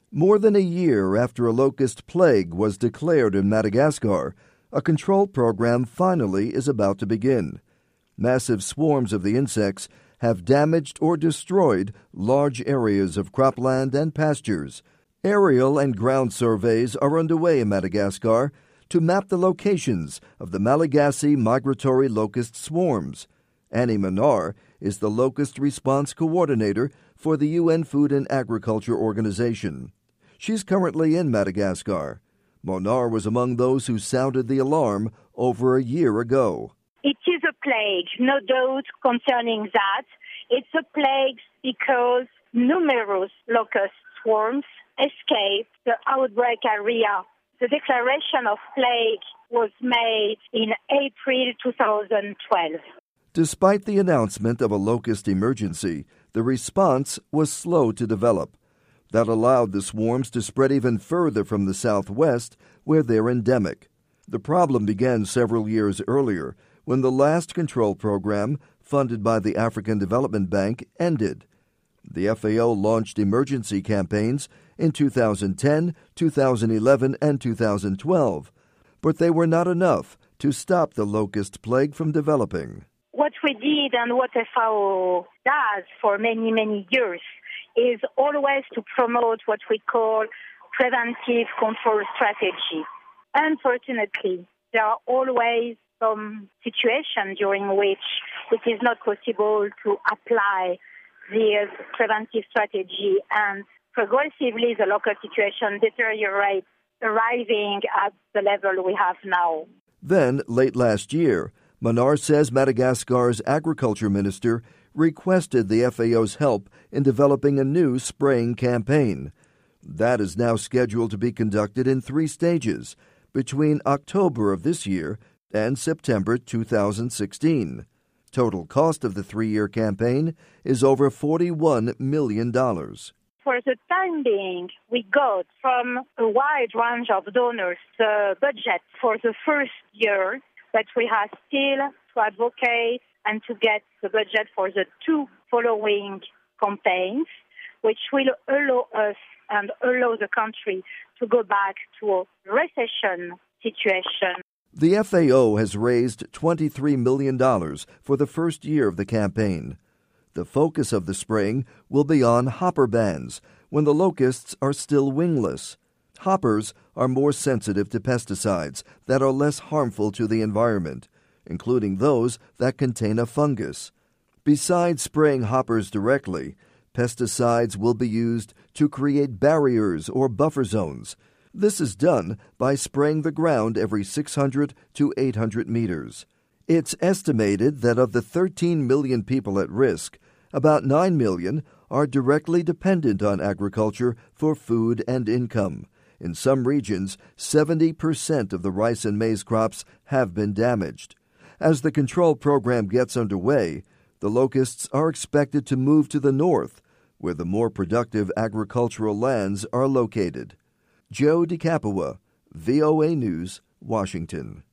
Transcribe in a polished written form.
More than a year after a locust plague was declared in Madagascar, a control program finally is about to begin. Massive swarms of the insects have damaged or destroyed large areas of cropland and pastures. Aerial and ground surveys are underway in Madagascar to map the locations of the Malagasy migratory locust swarms. Annie Manar is the locust response coordinator for the UN Food and Agriculture Organization. She's currently in Madagascar. Manar was among those who sounded the alarm over a year ago. It is a plague, no doubt concerning that. It's a plague because numerous locust swarms escaped the outbreak area. The declaration of plague was made in April 2012. Despite the announcement of a locust emergency, the response was slow to develop. That allowed the swarms to spread even further from the southwest, where they're endemic. The problem began several years earlier, when the last control program, funded by the African Development Bank, ended. The FAO launched emergency campaigns in 2010, 2011, and 2012, but they were not enough to stop the locust plague from developing. What we did and what FAO does for many, many years is always to promote what we call preventive control strategy. Unfortunately, there are always some situations during which it is not possible to apply this preventive strategy, and progressively the local situation deteriorates, arriving at the level we have now. Then, late last year, Manar says Madagascar's agriculture minister requested the FAO's help in developing a new spraying campaign. That is now scheduled to be conducted in 3 stages between October of this year and September 2016. Total cost of the 3-year campaign is over $41 million. For the time being, we got from a wide range of donors the budget for the first year, but we have still to advocate and to get the budget for the 2 following campaigns, which will allow us and allow the country to go back to a recession situation. The FAO has raised $23 million for the first year of the campaign. The focus of the spraying will be on hopper bands, when the locusts are still wingless. Hoppers are more sensitive to pesticides that are less harmful to the environment, including those that contain a fungus. Besides spraying hoppers directly, pesticides will be used to create barriers or buffer zones. This is done by spraying the ground every 600 to 800 meters. It's estimated that of the 13 million people at risk, about 9 million are directly dependent on agriculture for food and income. In some regions, 70% of the rice and maize crops have been damaged. As the control program gets underway, the locusts are expected to move to the north, where the more productive agricultural lands are located. Joe DiCapua, VOA News, Washington.